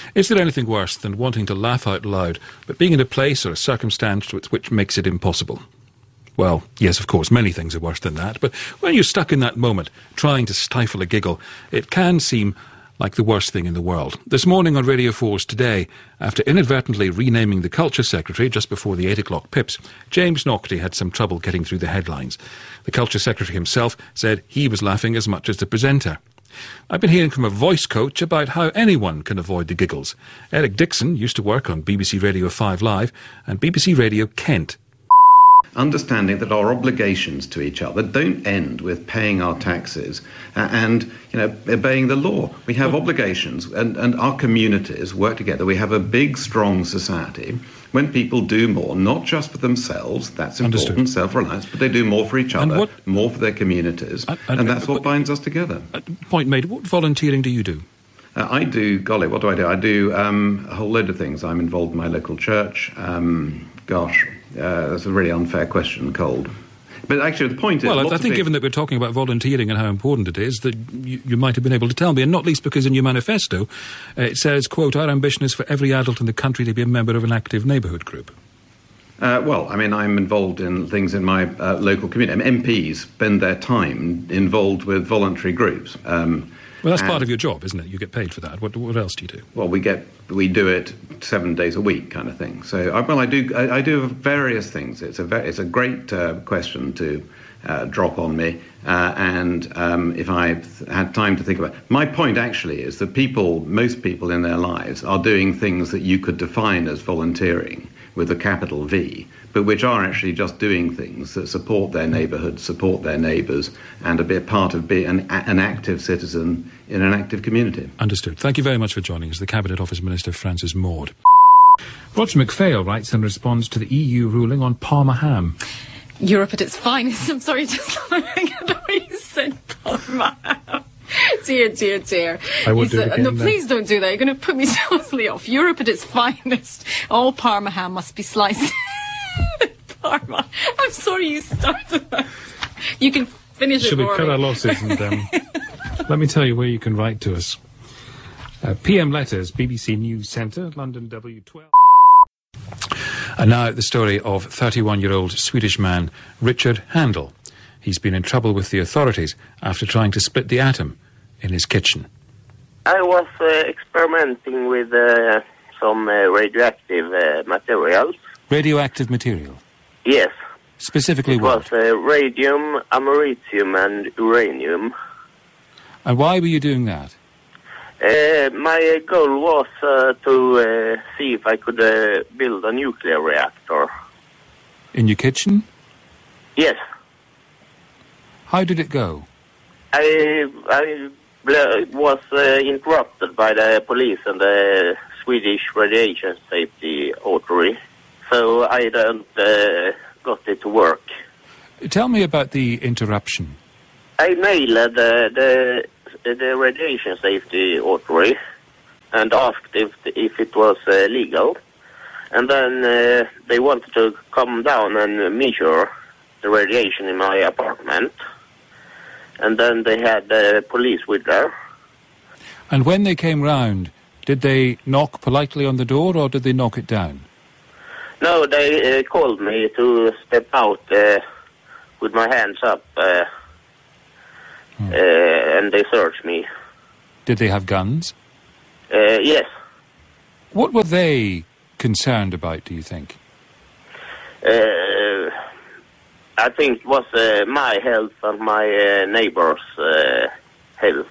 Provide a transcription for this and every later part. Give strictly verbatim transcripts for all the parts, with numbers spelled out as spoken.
Is there anything worse than wanting to laugh out loud, but being in a place or a circumstance which, which makes it impossible? Well, yes, of course, many things are worse than that, but when you're stuck in that moment, trying to stifle a giggle, it can seem like the worst thing in the world. This morning on Radio four's Today, after inadvertently renaming the Culture Secretary just before the eight o'clock pips, James Naughtie had some trouble getting through the headlines. The Culture Secretary himself said he was laughing as much as the presenter. I've been hearing from a voice coach about how anyone can avoid the giggles. Eric Dixon used to work on B B C Radio five Live and B B C Radio Kent. Understanding that our obligations to each other don't end with paying our taxes uh, and, you know, obeying the law. We have well, obligations, and, and our communities work together. We have a big, strong society. When people do more, not just for themselves, that's important, Understood. self-reliance, but they do more for each other, what, more for their communities, and, and, and that's what but, binds us together. Point made. What volunteering do you do? Uh, I do, golly, what do I do? I do um, a whole load of things. I'm involved in my local church. Um, gosh... Uh, that's a really unfair question, Cold. But actually, the point is... Well, I, I think given that we're talking about volunteering and how important it is, that you, you might have been able to tell me, and not least because in your manifesto, uh, it says, quote, our ambition is for every adult in the country to be a member of an active neighbourhood group. Uh, well, I mean, I'm involved in things in my uh, local community. I mean, M Ps spend their time involved with voluntary groups. Um, well, that's part of your job, isn't it? You get paid for that. What, what else do you do? Well, we get we do it seven days a week, kind of thing. So, I, well, I do I, I do various things. It's a ve- it's a great uh, question to uh, drop on me, uh, and um, if I had time to think about it. My point actually is that people, most people in their lives, are doing things that you could define as volunteering with a capital V, but which are actually just doing things that support their neighbourhood, support their neighbours, and a bit part of being an, an active citizen in an active community. Understood. Thank you very much for joining us, the Cabinet Office Minister Francis Maude. Roger McPhail writes in response to the E U ruling on Parma ham. Europe at its finest. I'm sorry, just laughing at the way you said Parma ham. Dear, dear, dear. I would do it again, No, then. please don't do that. You're going to put me totally off. Europe at its finest. All Parma ham must be sliced. Parma. I'm sorry you started that. You can finish Should it. Should we cut our losses and um, let me tell you where you can write to us. Uh, P M Letters, B B C News Centre, London W twelve. And now the story of thirty-one-year-old Swedish man Richard Handel. He's been in trouble with the authorities after trying to split the atom in his kitchen. I was uh, experimenting with uh, some uh, radioactive uh, materials. Radioactive material? Yes. Specifically it what? It was uh, radium, americium and uranium. And why were you doing that? Uh, my goal was uh, to uh, see if I could uh, build a nuclear reactor. In your kitchen? Yes. How did it go? I, I was uh, interrupted by the police and the Swedish Radiation Safety Authority, so I don't uh, got it to work. Tell me about the interruption. I mailed the, the, the Radiation Safety Authority and asked if, if it was uh, legal, and then uh, they wanted to come down and measure the radiation in my apartment. And then they had the uh, police with her. And when they came round, did they knock politely on the door or did they knock it down? No, they uh, called me to step out uh, with my hands up uh, hmm. uh, and they searched me. Did they have guns? Uh, yes. What were they concerned about, do you think? Uh... I think it was uh, my health and my uh, neighbours' uh, health.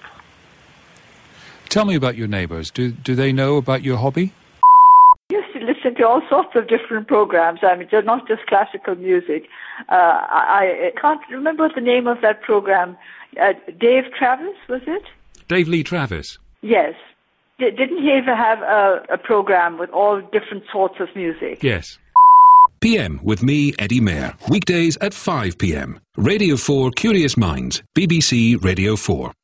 Tell me about your neighbours. Do do they know about your hobby? I used to listen to all sorts of different programs. I mean, just not just classical music. Uh, I, I can't remember the name of that program. Uh, Dave Travis, was it? Dave Lee Travis. Yes. D- didn't he ever have a, a program with all different sorts of music? Yes. P M with me, Eddie Mair. Weekdays at five p m. Radio four Curious Minds, B B C Radio four.